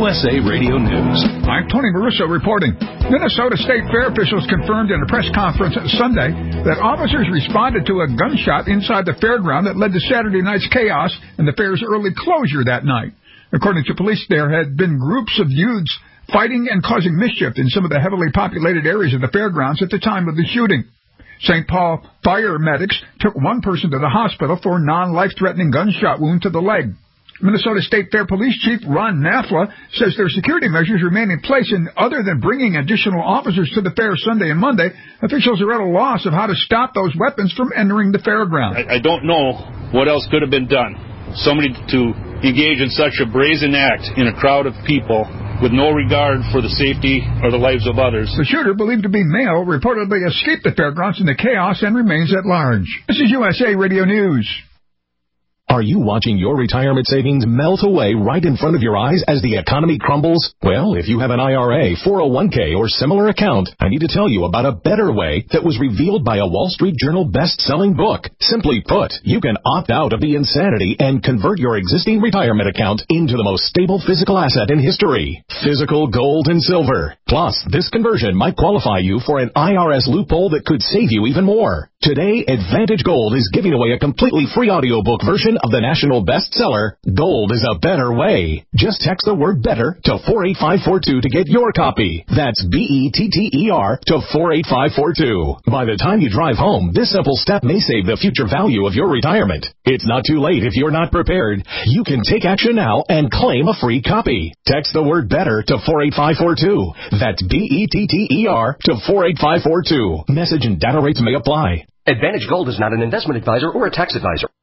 USA Radio News. I'm Tony Marusso reporting. Minnesota State Fair officials confirmed in a press conference Sunday that officers responded to a gunshot inside the fairground that led to Saturday night's chaos and the fair's early closure that night. According to police, there had been groups of youths fighting and causing mischief in some of the heavily populated areas of the fairgrounds at the time of the shooting. St. Paul fire medics took one person to the hospital for a non-life-threatening gunshot wound to the leg. Minnesota State Fair Police Chief Ron Nafla says their security measures remain in place, and other than bringing additional officers to the fair Sunday and Monday, officials are at a loss of how to stop those weapons from entering the fairground. I don't know what else could have been done. Somebody to engage in such a brazen act in a crowd of people with no regard for the safety or the lives of others. The shooter, believed to be male, reportedly escaped the fairgrounds in the chaos and remains at large. This is USA Radio News. Are you watching your retirement savings melt away right in front of your eyes as the economy crumbles? Well, if you have an IRA, 401k, or similar account, I need to tell you about a better way that was revealed by a Wall Street Journal best-selling book. Simply put, you can opt out of the insanity and convert your existing retirement account into the most stable physical asset in history, physical gold and silver. Plus, this conversion might qualify you for an IRS loophole that could save you even more. Today, Advantage Gold is giving away a completely free audiobook version of the national bestseller, Gold is a Better Way. Just text the word BETTER to 48542 to get your copy. That's BETTER to 48542. By the time you drive home, this simple step may save the future value of your retirement. It's not too late if you're not prepared. You can take action now and claim a free copy. Text the word BETTER to 48542. That's BETTER to 48542. Message and data rates may apply. Advantage Gold is not an investment advisor or a tax advisor.